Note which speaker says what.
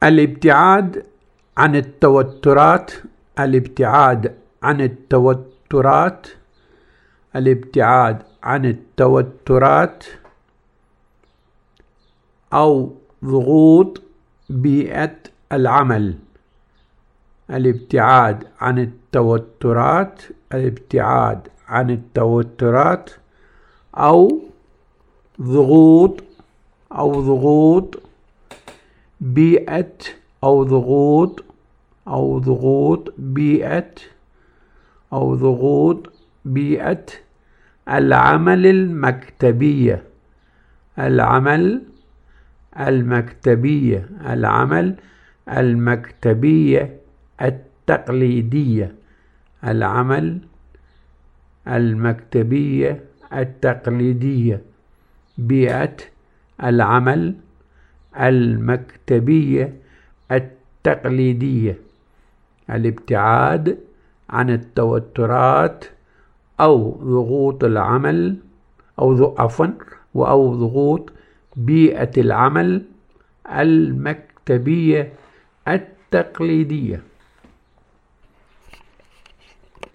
Speaker 1: الابتعاد عن التوترات. الابتعاد عن التوترات. الابتعاد عن التوترات أو ضغوط بيئة العمل. الابتعاد عن التوترات. الابتعاد عن التوترات أو ضغوط بيئة بيئة العمل المكتبية. العمل المكتبية التقليدية. العمل المكتبية التقليدية. بيئة العمل المكتبية التقليدية. الابتعاد عن التوترات أو ضغوط العمل أو ضغوط بيئة العمل المكتبية التقليدية.